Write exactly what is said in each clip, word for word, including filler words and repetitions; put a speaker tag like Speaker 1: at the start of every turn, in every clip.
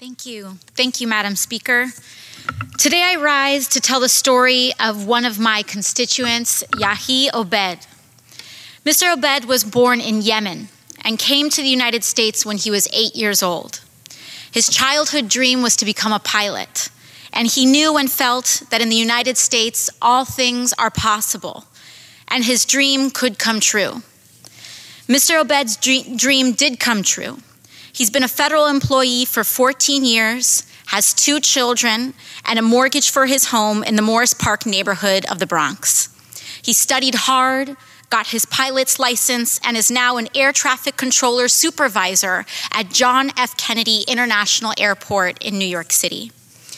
Speaker 1: Thank you. Thank you, Madam Speaker. Today I rise to tell the story of one of my constituents, Yahi Obed. Mister Obed was born in Yemen and came to the United States when he was eight years old. His childhood dream was to become a pilot, and he knew and felt that in the United States, all things are possible, and his dream could come true. Mister Obed's dream did come true. He's been a federal employee for fourteen years, has two children, and a mortgage for his home in the Morris Park neighborhood of the Bronx. He studied hard, got his pilot's license, and is now an air traffic controller supervisor at John F. Kennedy International Airport in New York City.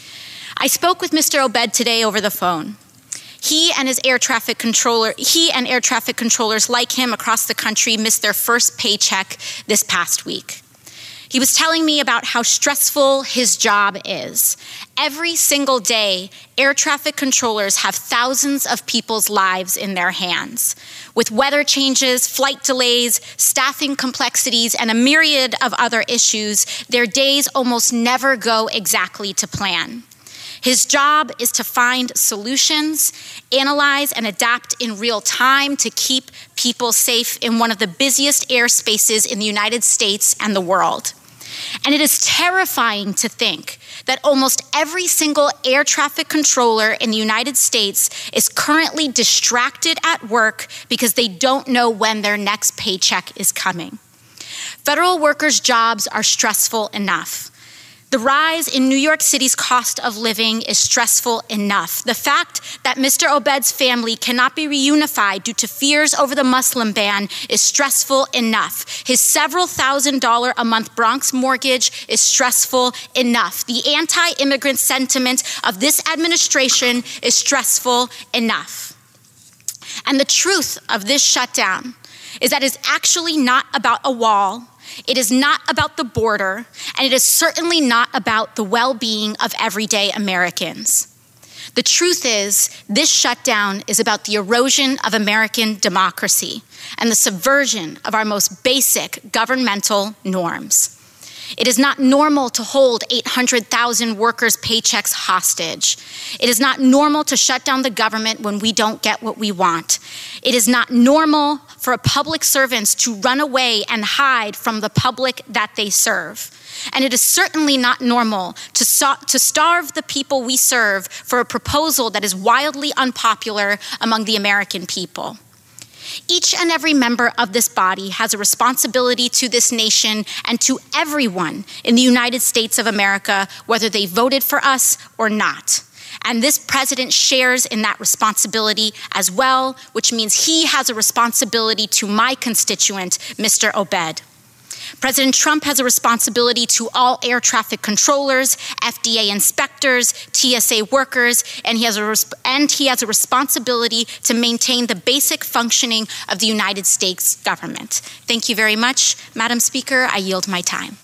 Speaker 1: I spoke with Mister Obed today over the phone. He and his air traffic controller, he and air traffic controllers like him across the country missed their first paycheck this past week. He was telling me about how stressful his job is. Every single day, air traffic controllers have thousands of people's lives in their hands. With weather changes, flight delays, staffing complexities, and a myriad of other issues, their days almost never go exactly to plan. His job is to find solutions, analyze and adapt in real time to keep people safe in one of the busiest airspaces in the United States and the world. And it is terrifying to think that almost every single air traffic controller in the United States is currently distracted at work because they don't know when their next paycheck is coming. Federal workers' jobs are stressful enough. The rise in New York City's cost of living is stressful enough. The fact that Mister Obed's family cannot be reunified due to fears over the Muslim ban is stressful enough. His several thousand dollar a month Bronx mortgage is stressful enough. The anti-immigrant sentiment of this administration is stressful enough. And the truth of this shutdown is that it's actually not about a wall. It is not about the border, and it is certainly not about the well-being of everyday Americans. The truth is, this shutdown is about the erosion of American democracy and the subversion of our most basic governmental norms. It is not normal to hold eight hundred thousand workers' paychecks hostage. It is not normal to shut down the government when we don't get what we want. It is not normal for public servants to run away and hide from the public that they serve. And it is certainly not normal to, so to starve the people we serve for a proposal that is wildly unpopular among the American people. Each and every member of this body has a responsibility to this nation and to everyone in the United States of America, whether they voted for us or not. And this president shares in that responsibility as well, which means he has a responsibility to my constituent, Mister Obed. President Trump has a responsibility to all air traffic controllers, F D A inspectors, T S A workers, and he has a, and he has a responsibility to maintain the basic functioning of the United States government. Thank you very much, Madam Speaker. I yield my time.